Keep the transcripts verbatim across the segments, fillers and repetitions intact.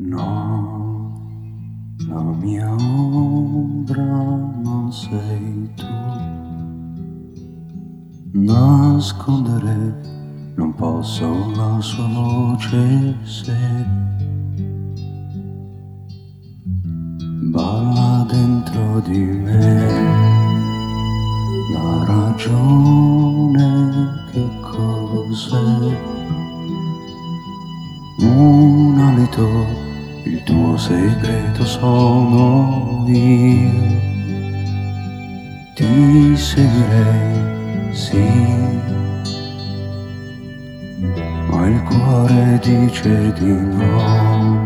No, la mia ombra non sei tu. Nascondere non posso la sua voce se balla dentro di me. La ragione che cos'è? Un alito, il tuo segreto sono io. Ti seguirei, sì, ma il cuore dice di no.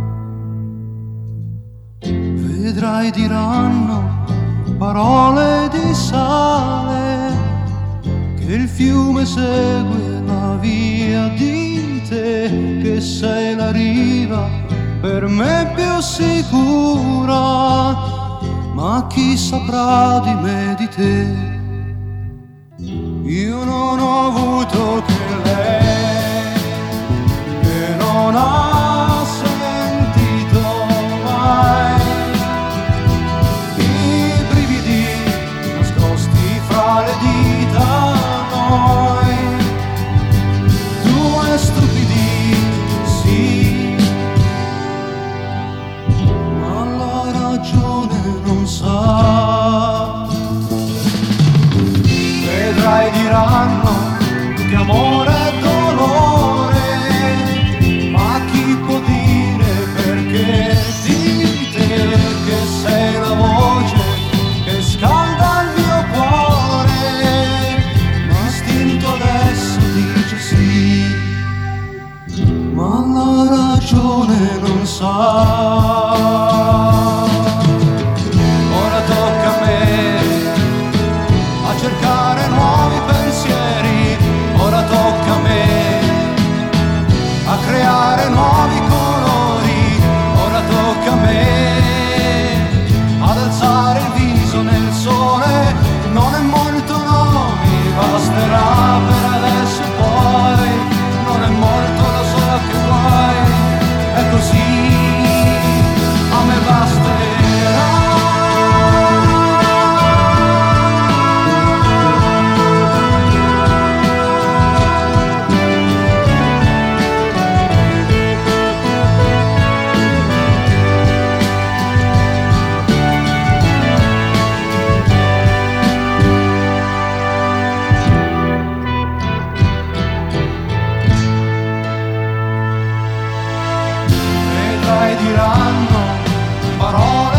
Vedrai, diranno parole di sale, che il fiume segue la via di te, che sei la riva per me più sicura, ma chi saprà di me, di te? Io non ho avuto che lei, che non ha sentito mai i brividi nascosti fra le dita, noi due stupidi, sì, ma la ragione non sa. Vedrai, diranno che amore è dolore, ma chi può dire perché di te, che sei la voce che scalda il mio cuore, ma istinto adesso dice sì, ma la ragione non sa. Ora tocca a me a cercare nuovi pensieri, ora tocca a me a creare nuovi colori, ora tocca a me ad alzare il viso nel sole. Non è molto, no, mi basterà per adesso, poi non è molto, lo so che vuoi, è così, a me basterà. Diranno parole